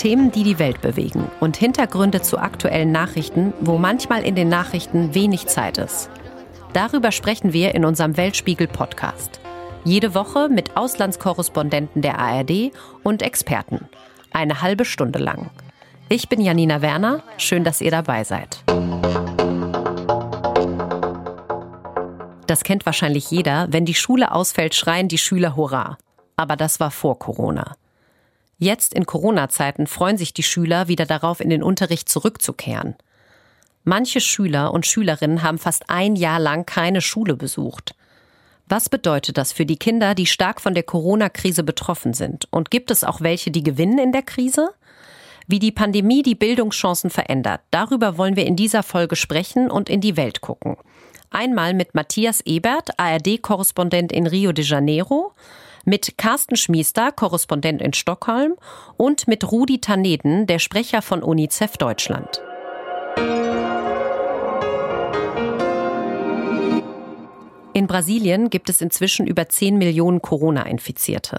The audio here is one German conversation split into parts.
Themen, die die Welt bewegen und Hintergründe zu aktuellen Nachrichten, wo manchmal in den Nachrichten wenig Zeit ist. Darüber sprechen wir in unserem Weltspiegel-Podcast. Jede Woche mit Auslandskorrespondenten der ARD und Experten. Eine halbe Stunde lang. Ich bin Janina Werner. Schön, dass ihr dabei seid. Das kennt wahrscheinlich jeder. Wenn die Schule ausfällt, schreien die Schüler Hurra. Aber das war vor Corona. Jetzt in Corona-Zeiten freuen sich die Schüler wieder darauf, in den Unterricht zurückzukehren. Manche Schüler und Schülerinnen haben fast ein Jahr lang keine Schule besucht. Was bedeutet das für die Kinder, die stark von der Corona-Krise betroffen sind? Und gibt es auch welche, die gewinnen in der Krise? Wie die Pandemie die Bildungschancen verändert, darüber wollen wir in dieser Folge sprechen und in die Welt gucken. Einmal mit Matthias Ebert, ARD-Korrespondent in Rio de Janeiro, mit Carsten Schmiester, Korrespondent in Stockholm und mit Rudi Taneden, der Sprecher von UNICEF Deutschland. In Brasilien gibt es inzwischen über 10 Millionen Corona-Infizierte.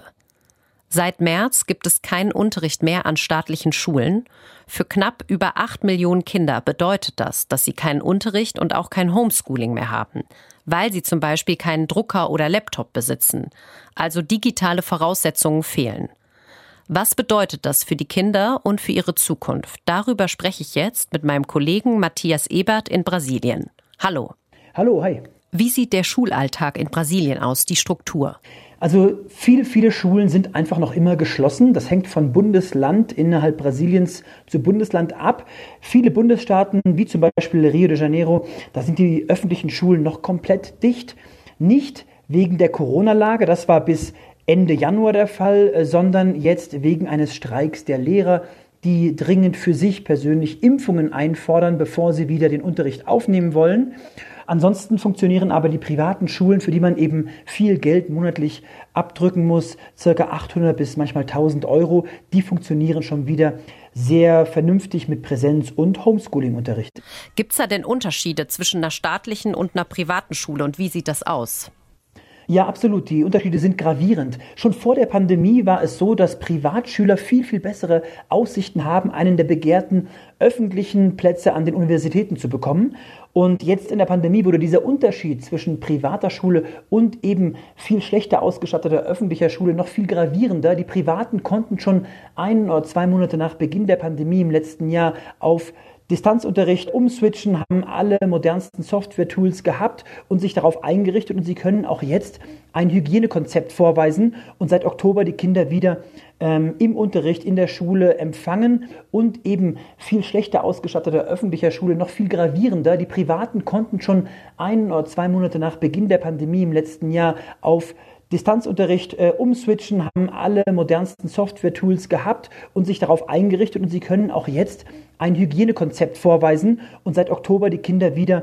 Seit März gibt es keinen Unterricht mehr an staatlichen Schulen. Für knapp über 8 Millionen Kinder bedeutet das, dass sie keinen Unterricht und auch kein Homeschooling mehr haben, weil sie zum Beispiel keinen Drucker oder Laptop besitzen, also digitale Voraussetzungen fehlen. Was bedeutet das für die Kinder und für ihre Zukunft? Darüber spreche ich jetzt mit meinem Kollegen Matthias Ebert in Brasilien. Hallo. Hallo, hi. Wie sieht der Schulalltag in Brasilien aus, die Struktur? Also viele Schulen sind einfach noch immer geschlossen. Das hängt von Bundesland innerhalb Brasiliens zu Bundesland ab. Viele Bundesstaaten, wie zum Beispiel Rio de Janeiro, da sind die öffentlichen Schulen noch komplett dicht. Nicht wegen der Corona-Lage, das war bis Ende Januar der Fall, sondern jetzt wegen eines Streiks der Lehrer, die dringend für sich persönlich Impfungen einfordern, bevor sie wieder den Unterricht aufnehmen wollen. Ansonsten funktionieren aber die privaten Schulen, für die man eben viel Geld monatlich abdrücken muss, circa 800 bis manchmal 1000 Euro, die funktionieren schon wieder sehr vernünftig mit Präsenz- und Homeschooling-Unterricht. Gibt es da denn Unterschiede zwischen einer staatlichen und einer privaten Schule und wie sieht das aus? Ja, absolut. Die Unterschiede sind gravierend. Schon vor der Pandemie war es so, dass Privatschüler viel bessere Aussichten haben, einen der begehrten öffentlichen Plätze an den Universitäten zu bekommen. Und jetzt in der Pandemie wurde dieser Unterschied zwischen privater Schule und eben viel schlechter ausgestatteter öffentlicher Schule noch viel gravierender. Die Privaten konnten schon 1 oder 2 Monate nach Beginn der Pandemie im letzten Jahr auf Distanzunterricht umswitchen, haben alle modernsten Software-Tools gehabt und sich darauf eingerichtet und sie können auch jetzt ein Hygienekonzept vorweisen und seit Oktober die Kinder wieder im Unterricht in der Schule empfangen und eben viel schlechter ausgestatteter öffentlicher Schule noch viel gravierender. Die Privaten konnten schon 1 oder 2 Monate nach Beginn der Pandemie im letzten Jahr auf Distanzunterricht umswitchen, haben alle modernsten Software-Tools gehabt und sich darauf eingerichtet und sie können auch jetzt ein Hygienekonzept vorweisen und seit Oktober die Kinder wieder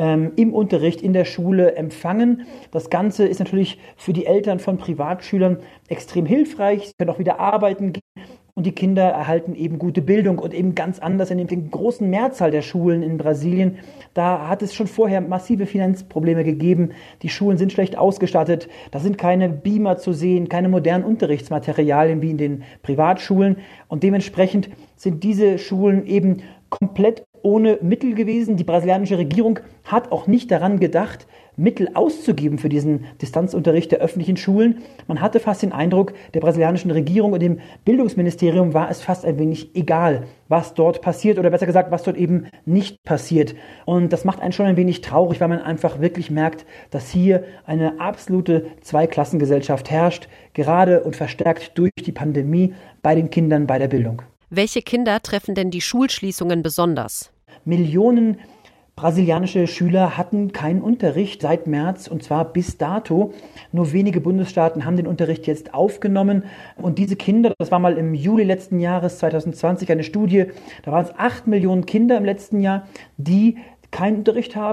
im Unterricht in der Schule empfangen. Das Ganze ist natürlich für die Eltern von Privatschülern extrem hilfreich. Sie können auch wieder arbeiten gehen und die Kinder erhalten eben gute Bildung und eben ganz anders in den großen Mehrzahl der Schulen in Brasilien. Da hat es schon vorher massive Finanzprobleme gegeben. Die Schulen sind schlecht ausgestattet. Da sind keine Beamer zu sehen, keine modernen Unterrichtsmaterialien wie in den Privatschulen. Und dementsprechend sind diese Schulen eben komplett ohne Mittel gewesen. Die brasilianische Regierung hat auch nicht daran gedacht, Mittel auszugeben für diesen Distanzunterricht der öffentlichen Schulen. Man hatte fast den Eindruck, der brasilianischen Regierung und dem Bildungsministerium war es fast ein wenig egal, was dort passiert oder besser gesagt, was dort eben nicht passiert. Und das macht einen schon ein wenig traurig, weil man einfach wirklich merkt, dass hier eine absolute Zweiklassengesellschaft herrscht, gerade und verstärkt durch die Pandemie bei den Kindern bei der Bildung. Welche Kinder treffen denn die Schulschließungen besonders? Millionen brasilianische Schüler hatten keinen Unterricht seit März und zwar bis dato. Nur wenige Bundesstaaten haben den Unterricht jetzt aufgenommen. Und diese Kinder, das war mal im Juli letzten Jahres, 2020, eine Studie, da waren es 8 Millionen Kinder im letzten Jahr, die keinen Unterricht haben.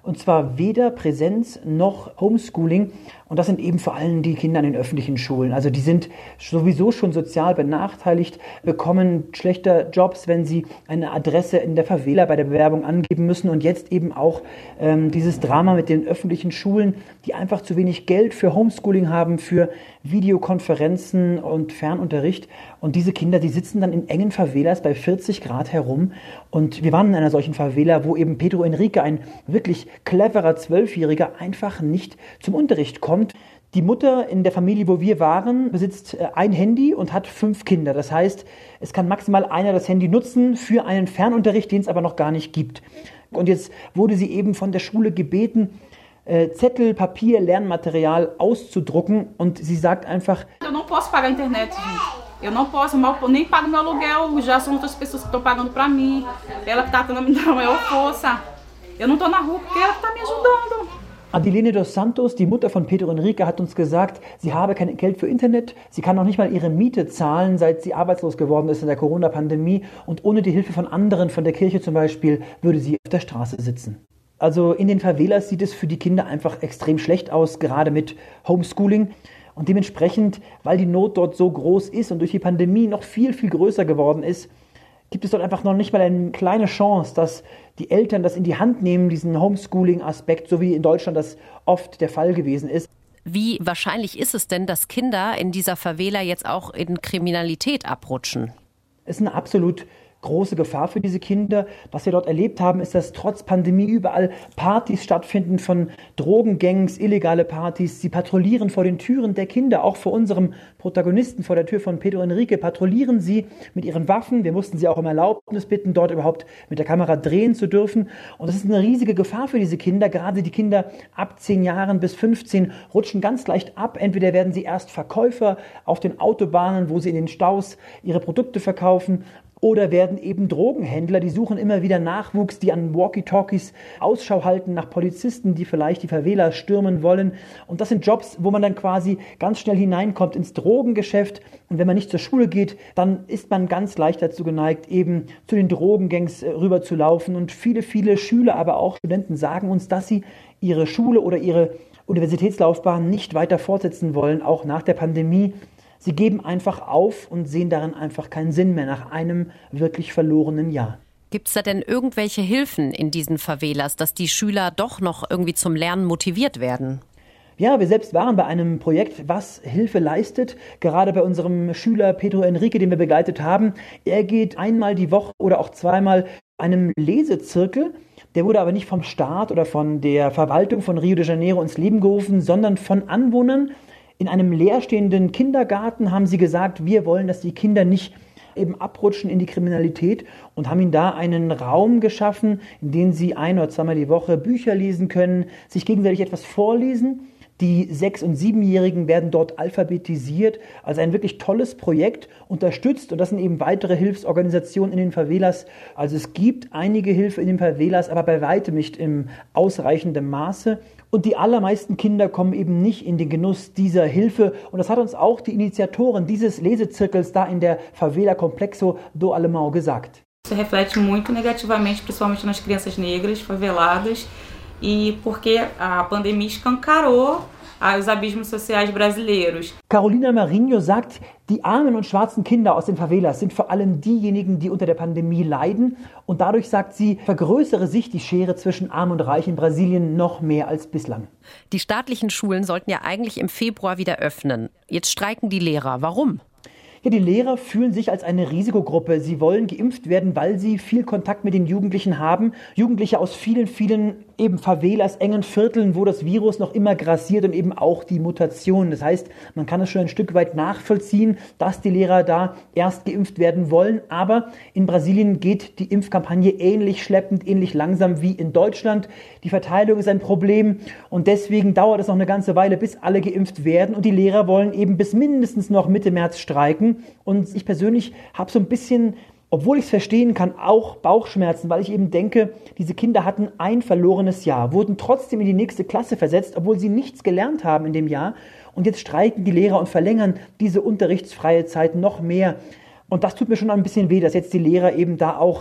Und zwar weder Präsenz noch Homeschooling. Und das sind eben vor allem die Kinder an den öffentlichen Schulen. Also die sind sowieso schon sozial benachteiligt, bekommen schlechter Jobs, wenn sie eine Adresse in der Favela bei der Bewerbung angeben müssen. Und jetzt eben auch dieses Drama mit den öffentlichen Schulen, die einfach zu wenig Geld für Homeschooling haben, für Videokonferenzen und Fernunterricht. Und diese Kinder, die sitzen dann in engen Favelas bei 40 Grad herum. Und wir waren in einer solchen Favela, wo eben Pedro Henrique, ein wirklich cleverer 12-Jähriger, einfach nicht zum Unterricht kommt. Die Mutter in der Familie, wo wir waren, besitzt ein Handy und hat 5 Kinder. Das heißt, es kann maximal einer das Handy nutzen für einen Fernunterricht, den es aber noch gar nicht gibt. Und jetzt wurde sie eben von der Schule gebeten, Zettel, Papier, Lernmaterial auszudrucken. Und sie sagt einfach: Eu não posso pagar a internet, gente. Eu não posso, nem pago meu aluguel, já são outras pessoas que estão pagando para mim. Ela que está tentando me dar a maior força. Eu não estou na rua porque ela está me ajudando. Adilene dos Santos, die Mutter von Pedro Henrique, hat uns gesagt, sie habe kein Geld für Internet, sie kann noch nicht mal ihre Miete zahlen, seit sie arbeitslos geworden ist in der Corona-Pandemie, und ohne die Hilfe von anderen, von der Kirche zum Beispiel, würde sie auf der Straße sitzen. Also in den Favelas sieht es für die Kinder einfach extrem schlecht aus, gerade mit Homeschooling. Und dementsprechend, weil die Not dort so groß ist und durch die Pandemie noch viel, viel größer geworden ist, gibt es dort einfach noch nicht mal eine kleine Chance, dass die Eltern das in die Hand nehmen, diesen Homeschooling-Aspekt, so wie in Deutschland das oft der Fall gewesen ist. Wie wahrscheinlich ist es denn, dass Kinder in dieser Favela jetzt auch in Kriminalität abrutschen? Es ist eine absolut große Gefahr für diese Kinder. Was wir dort erlebt haben, ist, dass trotz Pandemie überall Partys stattfinden von Drogengangs, illegale Partys. Sie patrouillieren vor den Türen der Kinder, auch vor unserem Protagonisten, vor der Tür von Pedro Henrique, patrouillieren sie mit ihren Waffen. Wir mussten sie auch um Erlaubnis bitten, dort überhaupt mit der Kamera drehen zu dürfen. Und das ist eine riesige Gefahr für diese Kinder. Gerade die Kinder ab 10 Jahren bis 15 rutschen ganz leicht ab. Entweder werden sie erst Verkäufer auf den Autobahnen, wo sie in den Staus ihre Produkte verkaufen, oder werden eben Drogenhändler, die suchen immer wieder Nachwuchs, die an Walkie-Talkies Ausschau halten nach Polizisten, die vielleicht die Favela stürmen wollen. Und das sind Jobs, wo man dann quasi ganz schnell hineinkommt ins Drogengeschäft. Und wenn man nicht zur Schule geht, dann ist man ganz leicht dazu geneigt, eben zu den Drogengangs rüber zu laufen. Und viele, viele Schüler, aber auch Studenten sagen uns, dass sie ihre Schule oder ihre Universitätslaufbahn nicht weiter fortsetzen wollen, auch nach der Pandemie. Sie geben einfach auf und sehen darin einfach keinen Sinn mehr nach einem wirklich verlorenen Jahr. Gibt es da denn irgendwelche Hilfen in diesen Favelas, dass die Schüler doch noch irgendwie zum Lernen motiviert werden? Ja, wir selbst waren bei einem Projekt, was Hilfe leistet. Gerade bei unserem Schüler Pedro Henrique, den wir begleitet haben. Er geht einmal die Woche oder auch zweimal einem Lesezirkel. Der wurde aber nicht vom Staat oder von der Verwaltung von Rio de Janeiro ins Leben gerufen, sondern von Anwohnern. In einem leerstehenden Kindergarten haben sie gesagt, wir wollen, dass die Kinder nicht eben abrutschen in die Kriminalität, und haben ihnen da einen Raum geschaffen, in dem sie 1- oder zweimal die Woche Bücher lesen können, sich gegenseitig etwas vorlesen. Die 6- und 7-Jährigen werden dort alphabetisiert, also ein wirklich tolles Projekt, unterstützt, und das sind eben weitere Hilfsorganisationen in den Favelas. Also es gibt einige Hilfe in den Favelas, aber bei weitem nicht im ausreichenden Maße. Und die allermeisten Kinder kommen eben nicht in den Genuss dieser Hilfe. Und das hat uns auch die Initiatorin dieses Lesezirkels da in der Favela Complexo do Alemão gesagt. Isso reflete muito negativamente, principalmente nas crianças negras, faveladas, e porque a pandemia escancarou os abismos sociais brasileiros. Carolina Marinho sagt, die armen und schwarzen Kinder aus den Favelas sind vor allem diejenigen, die unter der Pandemie leiden. Und dadurch, sagt sie, vergrößere sich die Schere zwischen Arm und Reich in Brasilien noch mehr als bislang. Die staatlichen Schulen sollten ja eigentlich im Februar wieder öffnen. Jetzt streiken die Lehrer. Warum? Ja, die Lehrer fühlen sich als eine Risikogruppe. Sie wollen geimpft werden, weil sie viel Kontakt mit den Jugendlichen haben. Jugendliche aus vielen, vielen eben Favelas, engen Vierteln, wo das Virus noch immer grassiert, und eben auch die Mutation. Das heißt, man kann es schon ein Stück weit nachvollziehen, dass die Lehrer da erst geimpft werden wollen. Aber in Brasilien geht die Impfkampagne ähnlich schleppend, ähnlich langsam wie in Deutschland. Die Verteilung ist ein Problem, und deswegen dauert es noch eine ganze Weile, bis alle geimpft werden. Und die Lehrer wollen eben bis mindestens noch Mitte März streiken. Und ich persönlich habe so ein bisschen, obwohl ich es verstehen kann, auch Bauchschmerzen, weil ich eben denke, diese Kinder hatten ein verlorenes Jahr, wurden trotzdem in die nächste Klasse versetzt, obwohl sie nichts gelernt haben in dem Jahr. Und jetzt streiken die Lehrer und verlängern diese unterrichtsfreie Zeit noch mehr. Und das tut mir schon ein bisschen weh, dass jetzt die Lehrer eben da auch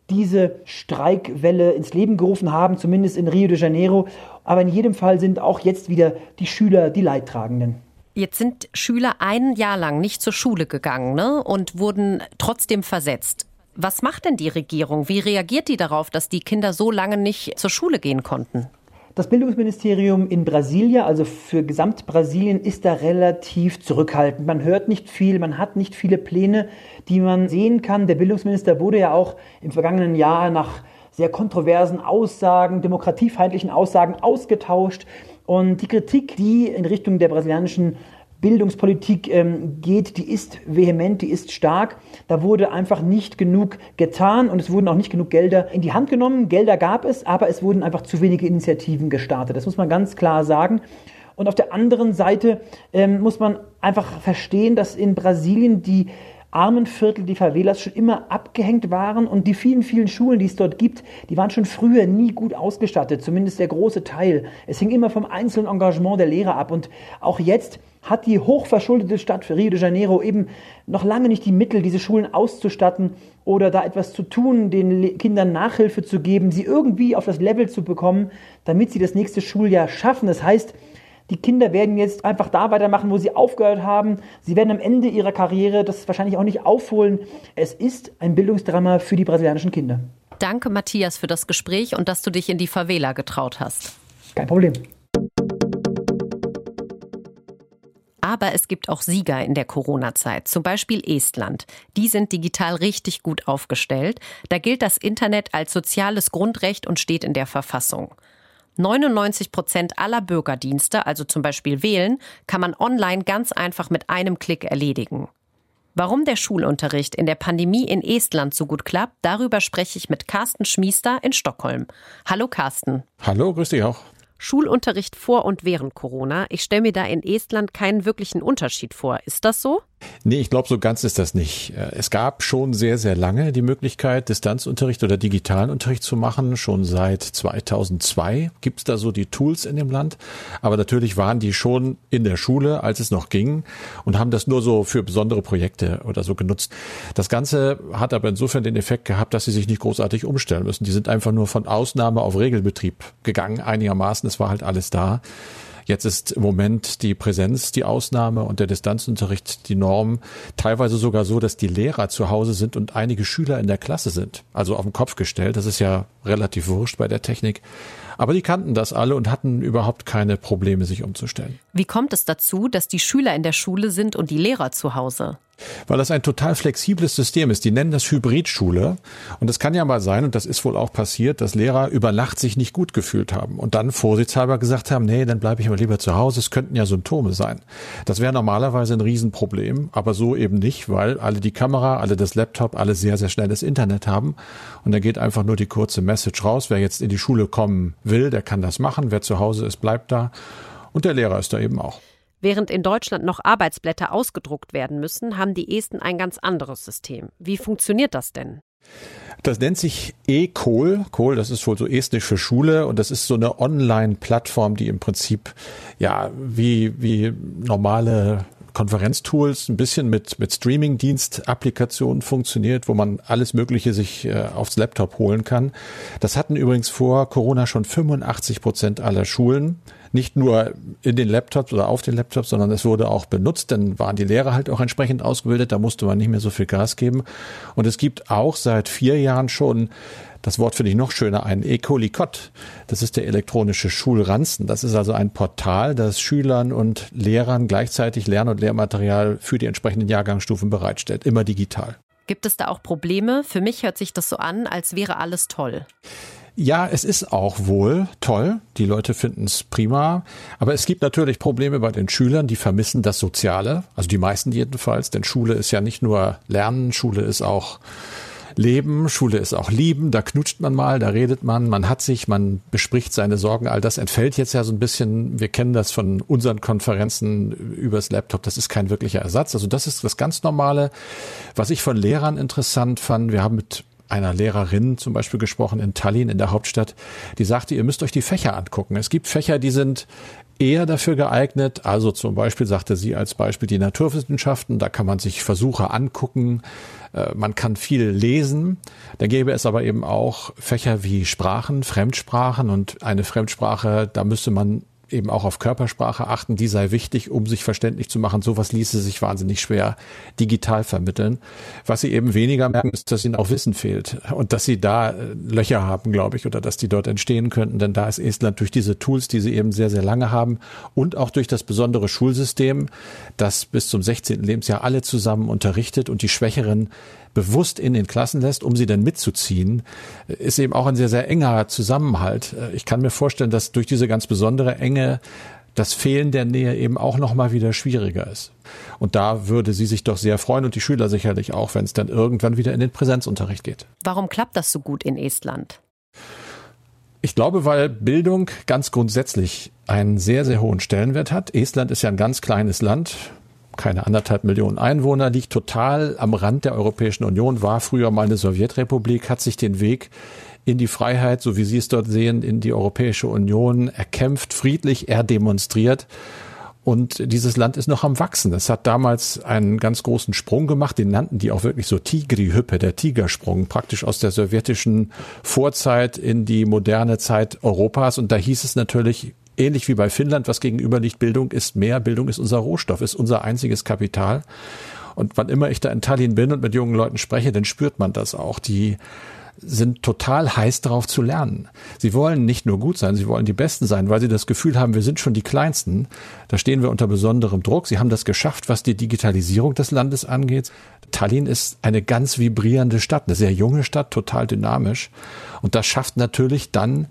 diese Streikwelle ins Leben gerufen haben, zumindest in Rio de Janeiro. Aber in jedem Fall sind auch jetzt wieder die Schüler die Leidtragenden. Jetzt sind Schüler ein Jahr lang nicht zur Schule gegangen, ne? Und wurden trotzdem versetzt. Was macht denn die Regierung? Wie reagiert die darauf, dass die Kinder so lange nicht zur Schule gehen konnten? Das Bildungsministerium in Brasilia, also für Gesamtbrasilien, ist da relativ zurückhaltend. Man hört nicht viel, man hat nicht viele Pläne, die man sehen kann. Der Bildungsminister wurde ja auch im vergangenen Jahr nach sehr kontroversen Aussagen, demokratiefeindlichen Aussagen ausgetauscht. Und die Kritik, die in Richtung der brasilianischen Bildungspolitik geht, die ist vehement, die ist stark. Da wurde einfach nicht genug getan und es wurden auch nicht genug Gelder in die Hand genommen. Gelder gab es, aber es wurden einfach zu wenige Initiativen gestartet. Das muss man ganz klar sagen. Und auf der anderen Seite muss man einfach verstehen, dass in Brasilien die Armenviertel, die Favelas schon immer abgehängt waren und die vielen, vielen Schulen, die es dort gibt, die waren schon früher nie gut ausgestattet, zumindest der große Teil. Es hing immer vom einzelnen Engagement der Lehrer ab und auch jetzt hat die hochverschuldete Stadt Rio de Janeiro eben noch lange nicht die Mittel, diese Schulen auszustatten oder da etwas zu tun, den Kindern Nachhilfe zu geben, sie irgendwie auf das Level zu bekommen, damit sie das nächste Schuljahr schaffen. Das heißt, die Kinder werden jetzt einfach da weitermachen, wo sie aufgehört haben. Sie werden am Ende ihrer Karriere das wahrscheinlich auch nicht aufholen. Es ist ein Bildungsdrama für die brasilianischen Kinder. Danke, Matthias, für das Gespräch und dass du dich in die Favela getraut hast. Kein Problem. Aber es gibt auch Sieger in der Corona-Zeit, zum Beispiel Estland. Die sind digital richtig gut aufgestellt. Da gilt das Internet als soziales Grundrecht und steht in der Verfassung. 99% aller Bürgerdienste, also zum Beispiel wählen, kann man online ganz einfach mit einem Klick erledigen. Warum der Schulunterricht in der Pandemie in Estland so gut klappt, darüber spreche ich mit Carsten Schmiester in Stockholm. Hallo Carsten. Hallo, grüß dich auch. Schulunterricht vor und während Corona. Ich stelle mir da in Estland keinen wirklichen Unterschied vor. Ist das so? Nee, ich glaube, so ganz ist das nicht. Es gab schon sehr, sehr lange die Möglichkeit, Distanzunterricht oder digitalen Unterricht zu machen. Schon seit 2002 gibt's da so die Tools in dem Land. Aber natürlich waren die schon in der Schule, als es noch ging, und haben das nur so für besondere Projekte oder so genutzt. Das Ganze hat aber insofern den Effekt gehabt, dass sie sich nicht großartig umstellen müssen. Die sind einfach nur von Ausnahme auf Regelbetrieb gegangen, einigermaßen. Es war halt alles da. Jetzt ist im Moment die Präsenz die Ausnahme und der Distanzunterricht die Norm. Teilweise sogar so, dass die Lehrer zu Hause sind und einige Schüler in der Klasse sind. Also auf den Kopf gestellt. Das ist ja relativ wurscht bei der Technik. Aber die kannten das alle und hatten überhaupt keine Probleme, sich umzustellen. Wie kommt es dazu, dass die Schüler in der Schule sind und die Lehrer zu Hause? Weil das ein total flexibles System ist. Die nennen das Hybridschule. Und es kann ja mal sein, und das ist wohl auch passiert, dass Lehrer über Nacht sich nicht gut gefühlt haben und dann vorsichtshalber gesagt haben, nee, dann bleibe ich mal lieber zu Hause. Es könnten ja Symptome sein. Das wäre normalerweise ein Riesenproblem, aber so eben nicht, weil alle die Kamera, alle das Laptop, alle sehr, sehr schnelles Internet haben. Und da geht einfach nur die kurze Message raus. Wer jetzt in die Schule kommen will, der kann das machen. Wer zu Hause ist, bleibt da. Und der Lehrer ist da eben auch. Während in Deutschland noch Arbeitsblätter ausgedruckt werden müssen, haben die Esten ein ganz anderes System. Wie funktioniert das denn? Das nennt sich eCool. Cool, das ist wohl so estnisch für Schule und das ist so eine Online-Plattform, die im Prinzip ja wie normale Konferenztools ein bisschen mit Streaming-Dienst-Applikationen funktioniert, wo man alles Mögliche sich aufs Laptop holen kann. Das hatten übrigens vor Corona schon 85% aller Schulen. Nicht nur in den Laptops oder auf den Laptops, sondern es wurde auch benutzt. Dann waren die Lehrer halt auch entsprechend ausgebildet. Da musste man nicht mehr so viel Gas geben. Und es gibt auch seit 4 Jahren schon, das Wort finde ich noch schöner, ein Ecolicot. Das ist der elektronische Schulranzen. Das ist also ein Portal, das Schülern und Lehrern gleichzeitig Lern- und Lehrmaterial für die entsprechenden Jahrgangsstufen bereitstellt. Immer digital. Gibt es da auch Probleme? Für mich hört sich das so an, als wäre alles toll. Ja, es ist auch wohl toll. Die Leute finden es prima. Aber es gibt natürlich Probleme bei den Schülern, die vermissen das Soziale. Also die meisten jedenfalls. Denn Schule ist ja nicht nur Lernen, Schule ist auch Leben, Schule ist auch Lieben. Da knutscht man mal, da redet man, man hat sich, man bespricht seine Sorgen. All das entfällt jetzt ja so ein bisschen. Wir kennen das von unseren Konferenzen übers Laptop. Das ist kein wirklicher Ersatz. Also das ist das ganz Normale. Was ich von Lehrern interessant fand, wir haben mit einer Lehrerin zum Beispiel gesprochen in Tallinn, in der Hauptstadt, die sagte, ihr müsst euch die Fächer angucken. Es gibt Fächer, die sind eher dafür geeignet. Also zum Beispiel sagte sie als Beispiel die Naturwissenschaften, da kann man sich Versuche angucken, man kann viel lesen. Da gäbe es aber eben auch Fächer wie Sprachen, Fremdsprachen und eine Fremdsprache, da müsste man eben auch auf Körpersprache achten, die sei wichtig, um sich verständlich zu machen. Sowas ließe sich wahnsinnig schwer digital vermitteln. Was sie eben weniger merken, ist, dass ihnen auch Wissen fehlt und dass sie da Löcher haben, glaube ich, oder dass die dort entstehen könnten. Denn da ist Estland durch diese Tools, die sie eben sehr, sehr lange haben und auch durch das besondere Schulsystem, das bis zum 16. Lebensjahr alle zusammen unterrichtet und die Schwächeren bewusst in den Klassen lässt, um sie dann mitzuziehen, ist eben auch ein sehr, sehr enger Zusammenhalt. Ich kann mir vorstellen, dass durch diese ganz besondere Enge das Fehlen der Nähe eben auch noch mal wieder schwieriger ist. Und da würde sie sich doch sehr freuen und die Schüler sicherlich auch, wenn es dann irgendwann wieder in den Präsenzunterricht geht. Warum klappt das so gut in Estland? Ich glaube, weil Bildung ganz grundsätzlich einen sehr, sehr hohen Stellenwert hat. Estland ist ja ein ganz kleines Land, keine 1,5 Millionen Einwohner, liegt total am Rand der Europäischen Union, war früher mal eine Sowjetrepublik, hat sich den Weg in die Freiheit, so wie Sie es dort sehen, in die Europäische Union erkämpft, friedlich erdemonstriert. Und dieses Land ist noch am Wachsen. Es hat damals einen ganz großen Sprung gemacht, den nannten die auch wirklich so Tigri-Hüppe, der Tigersprung, praktisch aus der sowjetischen Vorzeit in die moderne Zeit Europas. Und da hieß es natürlich, ähnlich wie bei Finnland, was gegenüber liegt, Bildung ist mehr, Bildung ist unser Rohstoff, ist unser einziges Kapital. Und wann immer ich da in Tallinn bin und mit jungen Leuten spreche, dann spürt man das auch. Die sind total heiß darauf zu lernen. Sie wollen nicht nur gut sein, sie wollen die Besten sein, weil sie das Gefühl haben, wir sind schon die Kleinsten. Da stehen wir unter besonderem Druck. Sie haben das geschafft, was die Digitalisierung des Landes angeht. Tallinn ist eine ganz vibrierende Stadt, eine sehr junge Stadt, total dynamisch. Und das schafft natürlich dann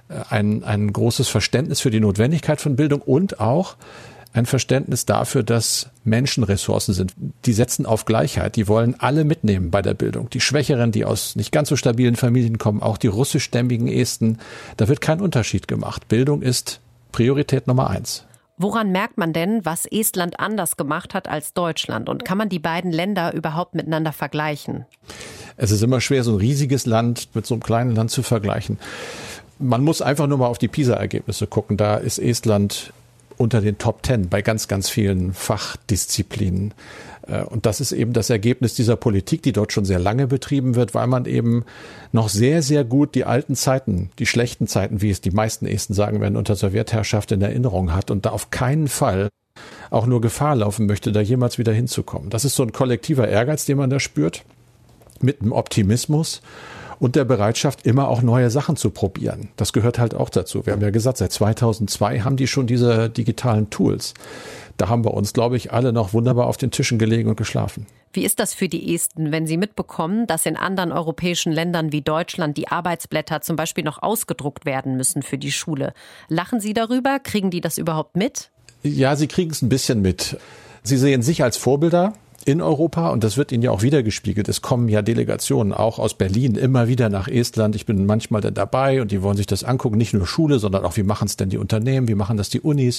ein großes Verständnis für die Notwendigkeit von Bildung und auch ein Verständnis dafür, dass Menschen Ressourcen sind. Die setzen auf Gleichheit. Die wollen alle mitnehmen bei der Bildung. Die Schwächeren, die aus nicht ganz so stabilen Familien kommen, auch die russischstämmigen Esten. Da wird kein Unterschied gemacht. Bildung ist Priorität Nummer 1. Woran merkt man denn, was Estland anders gemacht hat als Deutschland? Und kann man die beiden Länder überhaupt miteinander vergleichen? Es ist immer schwer, so ein riesiges Land mit so einem kleinen Land zu vergleichen. Man muss einfach nur mal auf die PISA-Ergebnisse gucken. Da ist Estland unter den Top 10 bei ganz, ganz vielen Fachdisziplinen. Und das ist eben das Ergebnis dieser Politik, die dort schon sehr lange betrieben wird, weil man eben noch sehr, sehr gut die alten Zeiten, die schlechten Zeiten, wie es die meisten Esten sagen werden, unter Sowjetherrschaft in Erinnerung hat und da auf keinen Fall auch nur Gefahr laufen möchte, da jemals wieder hinzukommen. Das ist so ein kollektiver Ehrgeiz, den man da spürt, mit einem Optimismus und der Bereitschaft, immer auch neue Sachen zu probieren. Das gehört halt auch dazu. Wir haben ja gesagt, seit 2002 haben die schon diese digitalen Tools. Da haben wir uns, glaube ich, alle noch wunderbar auf den Tischen gelegen und geschlafen. Wie ist das für die Esten, wenn sie mitbekommen, dass in anderen europäischen Ländern wie Deutschland die Arbeitsblätter zum Beispiel noch ausgedruckt werden müssen für die Schule? Lachen Sie darüber? Kriegen die das überhaupt mit? Ja, sie kriegen es ein bisschen mit. Sie sehen sich als Vorbilder in Europa und das wird ihnen ja auch wiedergespiegelt. Es kommen ja Delegationen auch aus Berlin immer wieder nach Estland. Ich bin manchmal dann dabei und die wollen sich das angucken. Nicht nur Schule, sondern auch, wie machen es denn die Unternehmen, wie machen das die Unis.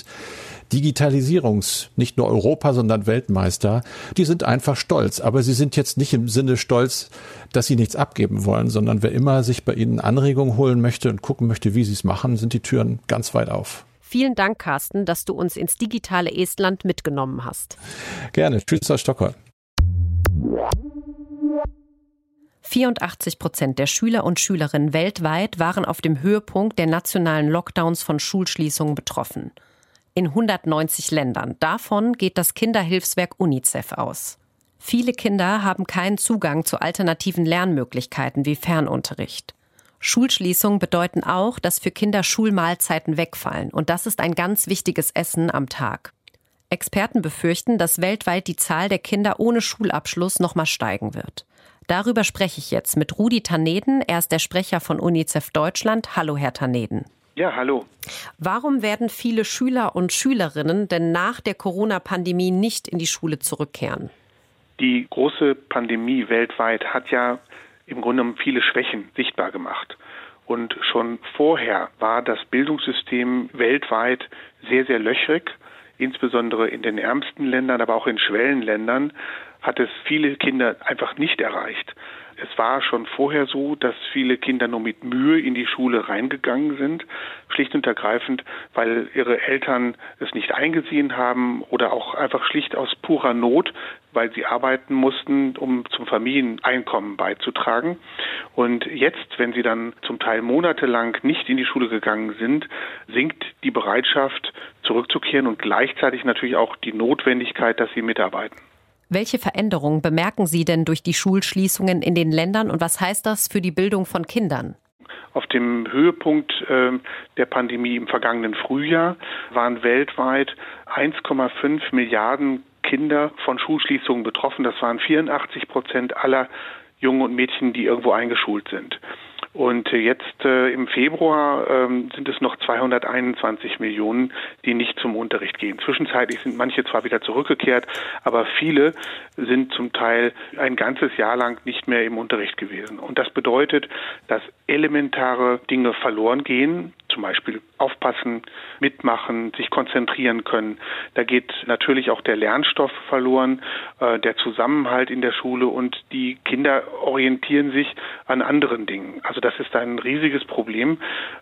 Nicht nur Europa, sondern Weltmeister. Die sind einfach stolz. Aber sie sind jetzt nicht im Sinne stolz, dass sie nichts abgeben wollen, sondern wer immer sich bei ihnen Anregungen holen möchte und gucken möchte, wie sie es machen, sind die Türen ganz weit auf. Vielen Dank, Carsten, dass du uns ins digitale Estland mitgenommen hast. Gerne. Tschüss aus Stockholm. 84% der Schüler und Schülerinnen weltweit waren auf dem Höhepunkt der nationalen Lockdowns von Schulschließungen betroffen. In 190 Ländern. Davon geht das Kinderhilfswerk UNICEF aus. Viele Kinder haben keinen Zugang zu alternativen Lernmöglichkeiten wie Fernunterricht. Schulschließungen bedeuten auch, dass für Kinder Schulmahlzeiten wegfallen. Und das ist ein ganz wichtiges Essen am Tag. Experten befürchten, dass weltweit die Zahl der Kinder ohne Schulabschluss noch mal steigen wird. Darüber spreche ich jetzt mit Rudi Taneden. Er ist der Sprecher von UNICEF Deutschland. Hallo, Herr Taneden. Ja, hallo. Warum werden viele Schüler und Schülerinnen denn nach der Corona-Pandemie nicht in die Schule zurückkehren? Die große Pandemie weltweit hat ja im Grunde genommen viele Schwächen sichtbar gemacht. Und schon vorher war das Bildungssystem weltweit sehr, sehr löchrig. Insbesondere in den ärmsten Ländern, aber auch in Schwellenländern hat es viele Kinder einfach nicht erreicht. Es war schon vorher so, dass viele Kinder nur mit Mühe in die Schule reingegangen sind, schlicht und ergreifend, weil ihre Eltern es nicht eingesehen haben oder auch einfach schlicht aus purer Not, weil sie arbeiten mussten, um zum Familieneinkommen beizutragen. Und jetzt, wenn sie dann zum Teil monatelang nicht in die Schule gegangen sind, sinkt die Bereitschaft, zurückzukehren und gleichzeitig natürlich auch die Notwendigkeit, dass sie mitarbeiten. Welche Veränderungen bemerken Sie denn durch die Schulschließungen in den Ländern und was heißt das für die Bildung von Kindern? Auf dem Höhepunkt der Pandemie im vergangenen Frühjahr waren weltweit 1,5 Milliarden Kinder von Schulschließungen betroffen. Das waren 84% aller Jungen und Mädchen, die irgendwo eingeschult sind. Und jetzt im Februar sind es noch 221 Millionen, die nicht zum Unterricht gehen. Zwischenzeitlich sind manche zwar wieder zurückgekehrt, aber viele sind zum Teil ein ganzes Jahr lang nicht mehr im Unterricht gewesen. Und das bedeutet, dass elementare Dinge verloren gehen, zum Beispiel aufpassen, mitmachen, sich konzentrieren können. Da geht natürlich auch der Lernstoff verloren, der Zusammenhalt in der Schule und die Kinder orientieren sich an anderen Dingen. Also das ist ein riesiges Problem,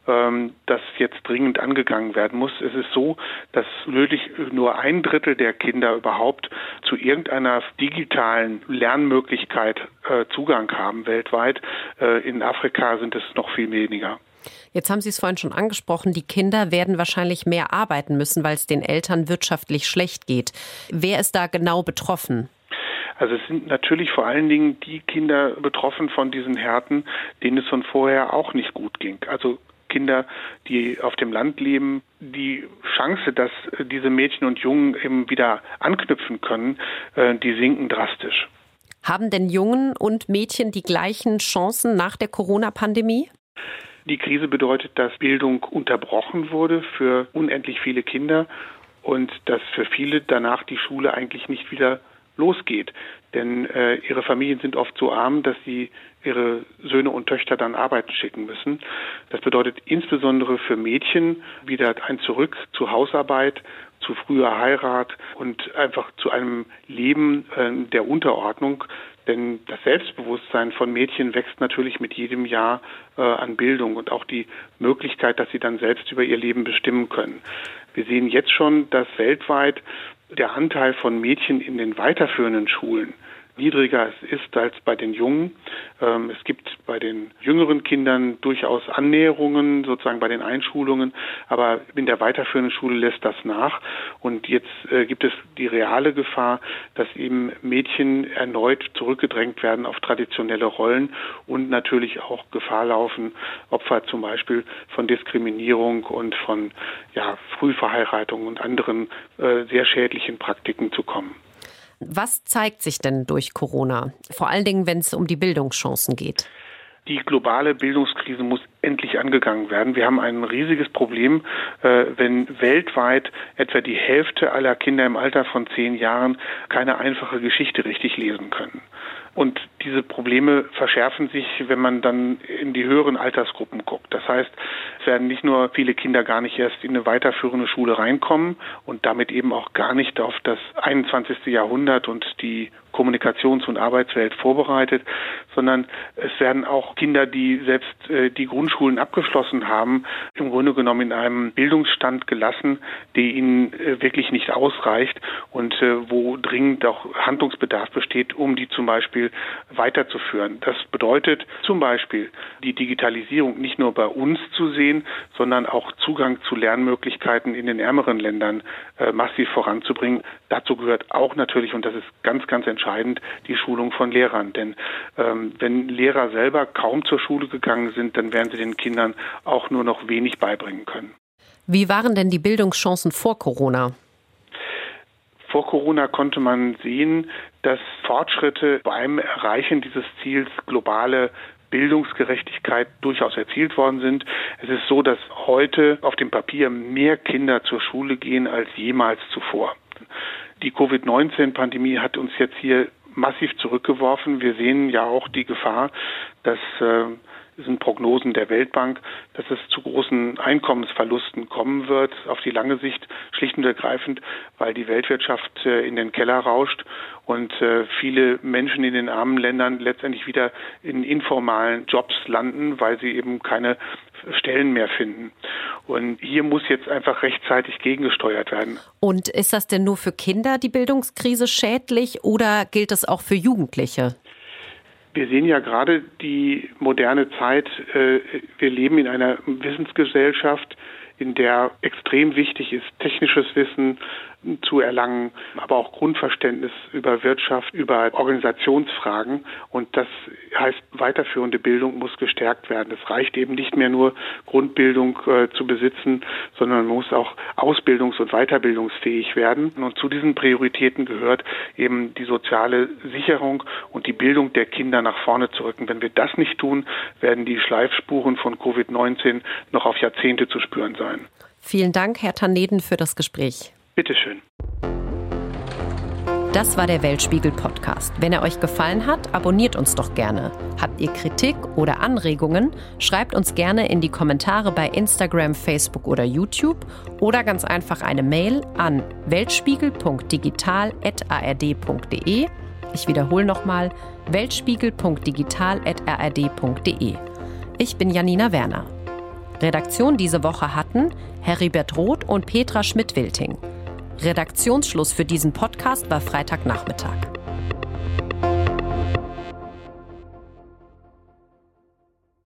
das jetzt dringend angegangen werden muss. Es ist so, dass wirklich nur 1/3 der Kinder überhaupt zu irgendeiner digitalen Lernmöglichkeit Zugang haben weltweit. In Afrika sind es noch viel weniger. Jetzt haben Sie es vorhin schon angesprochen, die Kinder werden wahrscheinlich mehr arbeiten müssen, weil es den Eltern wirtschaftlich schlecht geht. Wer ist da genau betroffen? Also es sind natürlich vor allen Dingen die Kinder betroffen von diesen Härten, denen es von vorher auch nicht gut ging. Also Kinder, die auf dem Land leben, die Chance, dass diese Mädchen und Jungen eben wieder anknüpfen können, die sinken drastisch. Haben denn Jungen und Mädchen die gleichen Chancen nach der Corona-Pandemie? Die Krise bedeutet, dass Bildung unterbrochen wurde für unendlich viele Kinder und dass für viele danach die Schule eigentlich nicht wieder losgeht. Denn ihre Familien sind oft so arm, dass sie ihre Söhne und Töchter dann arbeiten schicken müssen. Das bedeutet insbesondere für Mädchen wieder ein Zurück zu Hausarbeit, zu früher Heirat und einfach zu einem Leben der Unterordnung. Denn das Selbstbewusstsein von Mädchen wächst natürlich mit jedem Jahr an Bildung und auch die Möglichkeit, dass sie dann selbst über ihr Leben bestimmen können. Wir sehen jetzt schon, dass weltweit der Anteil von Mädchen in den weiterführenden Schulen niedriger ist als bei den Jungen. Es gibt bei den jüngeren Kindern durchaus Annäherungen, sozusagen bei den Einschulungen, aber in der weiterführenden Schule lässt das nach. Und jetzt gibt es die reale Gefahr, dass eben Mädchen erneut zurückgedrängt werden auf traditionelle Rollen und natürlich auch Gefahr laufen, Opfer zum Beispiel von Diskriminierung und von Frühverheiratung und anderen sehr schädlichen Praktiken zu kommen. Was zeigt sich denn durch Corona? Vor allen Dingen, wenn es um die Bildungschancen geht. Die globale Bildungskrise muss endlich angegangen werden. Wir haben ein riesiges Problem, wenn weltweit etwa die Hälfte aller Kinder im Alter von 10 Jahren keine einfache Geschichte richtig lesen können. Und diese Probleme verschärfen sich, wenn man dann in die höheren Altersgruppen guckt. Das heißt, es werden nicht nur viele Kinder gar nicht erst in eine weiterführende Schule reinkommen und damit eben auch gar nicht auf das 21. Jahrhundert und die Kommunikations- und Arbeitswelt vorbereitet, sondern es werden auch Kinder, die selbst die Grundschulen abgeschlossen haben, im Grunde genommen in einem Bildungsstand gelassen, der ihnen wirklich nicht ausreicht und wo dringend auch Handlungsbedarf besteht, um die zum Beispiel weiterzuführen. Das bedeutet zum Beispiel, die Digitalisierung nicht nur bei uns zu sehen, sondern auch Zugang zu Lernmöglichkeiten in den ärmeren Ländern massiv voranzubringen. Dazu gehört auch natürlich, und das ist ganz, ganz entscheidend, die Schulung von Lehrern. Denn wenn Lehrer selber kaum zur Schule gegangen sind, dann werden sie den Kindern auch nur noch wenig beibringen können. Wie waren denn die Bildungschancen vor Corona? Vor Corona konnte man sehen, dass Fortschritte beim Erreichen dieses Ziels globale Bildungsgerechtigkeit durchaus erzielt worden sind. Es ist so, dass heute auf dem Papier mehr Kinder zur Schule gehen als jemals zuvor. Die Covid-19-Pandemie hat uns jetzt hier massiv zurückgeworfen. Wir sehen ja auch die Gefahr, dass sind Prognosen der Weltbank, dass es zu großen Einkommensverlusten kommen wird auf die lange Sicht, schlicht und ergreifend, weil die Weltwirtschaft in den Keller rauscht und viele Menschen in den armen Ländern letztendlich wieder in informalen Jobs landen, weil sie eben keine Stellen mehr finden. Und hier muss jetzt einfach rechtzeitig gegengesteuert werden. Und ist das denn nur für Kinder die Bildungskrise schädlich oder gilt es auch für Jugendliche? Wir sehen ja gerade die moderne Zeit. Wir leben in einer Wissensgesellschaft, in der extrem wichtig ist, technisches Wissen zu erlangen, aber auch Grundverständnis über Wirtschaft, über Organisationsfragen. Und das heißt, weiterführende Bildung muss gestärkt werden. Es reicht eben nicht mehr nur, Grundbildung zu besitzen, sondern man muss auch ausbildungs- und weiterbildungsfähig werden. Und zu diesen Prioritäten gehört eben die soziale Sicherung und die Bildung der Kinder nach vorne zu rücken. Wenn wir das nicht tun, werden die Schleifspuren von Covid-19 noch auf Jahrzehnte zu spüren sein. Vielen Dank, Herr Taneden, für das Gespräch. Bitteschön. Das war der Weltspiegel-Podcast. Wenn er euch gefallen hat, abonniert uns doch gerne. Habt ihr Kritik oder Anregungen? Schreibt uns gerne in die Kommentare bei Instagram, Facebook oder YouTube oder ganz einfach eine Mail an weltspiegel.digital@ard.de. Ich wiederhole nochmal, weltspiegel.digital@ard.de. Ich bin Janina Werner. Redaktion diese Woche hatten Heribert Roth und Petra Schmidt-Wilting. Redaktionsschluss für diesen Podcast war Freitagnachmittag.